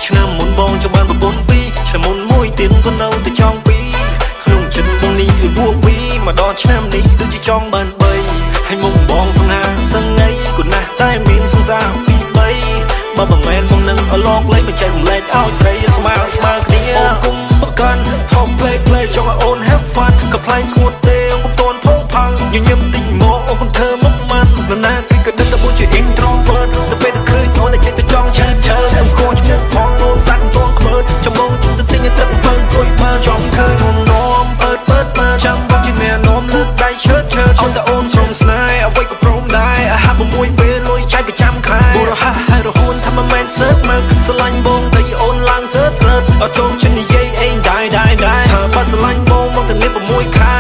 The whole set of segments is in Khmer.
ឆ្នាំមុនបងចង់បានប្រពន្ធពីរឆ្នាំមុនមួយទៀតក៏នៅតែចង់ពីរក្នុងចិត្តបងនេះឲ្យវក់វីមកដល់ឆ្នាំនេះដូចជាចង់បាន3ហើយមុខបងសង្ហាសឹងអីក៏ណាស់តែមានសង្សារពី3បើមិនមែនបងនឹងឲ្យលងលេងមកចែករំលែកឲ្យស្រីស្មើគ្នាអូនគុំប្រកាន់ថប់ play ចង់ឲ្យអូន have fun ក៏ផ្លែងស្ងួតទេអូនកុំតន់ផងផាំងញញឹមតិចមកអូនកុំធ្វើមុខម៉ាន់នរណាគេក៏ដឹងតែបងជា introvert ទៅពេលឃើញអូនតែចិត្តទៅចង់ឈើសុំស្គាល់ឈ្មោះផងអូនសាក់មិនតន់ខ្មើចាំបងជូនទៅទិញទឹកអំពើគួយបើចង់ឃើញអូននាំបើចាំបងជាអ្នកនាំលើកដៃឈើអូនតែអូនព្រមស្នេហ៍អ្វីក៏ព្រមដែរហាប់6ពេលលុយចែកប្រចាំខែបរហ័សហើយរហូតថាមិនមែនសើកមើលស្រឡាញ់បងតែអូនឡើងសើតអត់ចូលចិត្តនិយាយអេងដែរថាបើស្រឡាញ់បងមកតែនេះ6ខែ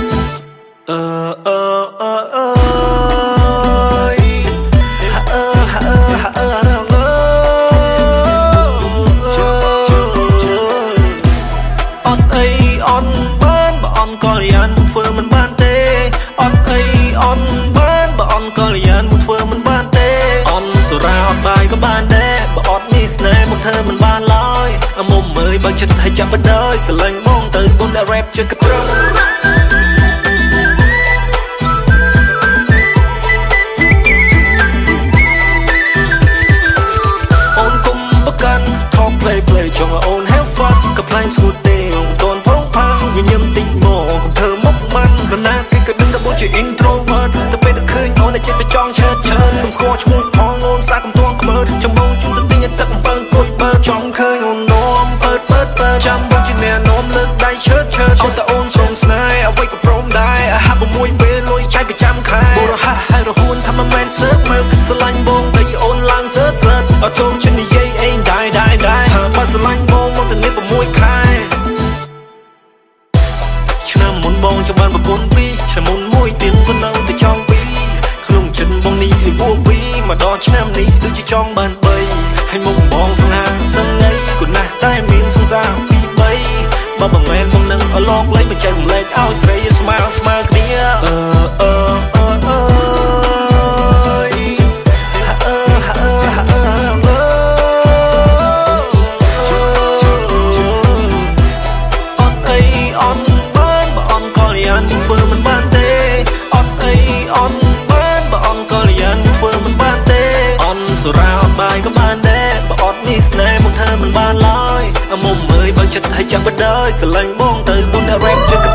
ធ្វើមិនបានឡើយមុំមើលបើចិត្តឲ្យចាប់បដ ơi ស្រឡាញ់បងទៅបងតែ rap ជើកត្រង់អូនគុំប្រកាន់ talk play ចង់ឲ្យអូន have fun ក៏ផ្លែងស្គូទេអូនតន់ផងផាំងញញឹមតិចមកកុំធ្វើមុខម៉ាន់នរណាគេក៏ដឹងថាបងជា introvert ទៅពេលតែឃើញអូនតែចិត្តទៅចង់ឈើសុំស្គាល់ឈ្មោះផងអូនសាកុំទងខ្មើចាំបងជូនទៅទិញទឹកអំពើគួយបើចង់ឃើញអូននាំបើចាំបងជាអ្នកនាំលើកដៃឈើអូនតែអូនព្រមស្នេហ៍អ្វីក៏ព្រមដែរហាប់6ពេលលុយចែកប្រចាំខែបរហ័សហើយរហូតថាមិនមែនសើកមើលស្រឡាញ់បងតែអូនឡើងសើអត់ចូលចិត្តនិយាយអេងដែរថាបើស្រឡាញ់បងមកតែនេះ6ខែឆ្នាំមុនបងចង់បានប្រពន្ធពីរឆ្នាំមុនមួយទៀតក៏នៅតែចង់ពីរក្នុងចិត្តបងនេះឲ្យវក់វីមកដល់ឆ្នាំនេះដូចជាចង់បាន3ហើយមុខបងសង្ហាសឹងអីក៏ណាស់តែមានសង្សារពី3បើមិនមែនបងនឹងឲ្យលងលេងមកចែករំលែកឲ្យស្រីស្មើគ្នាមុំមើលបើចិត្តឲ្យចាប់បដ ơi ស្រឡាញ់បងទៅបងតែ rap ជើង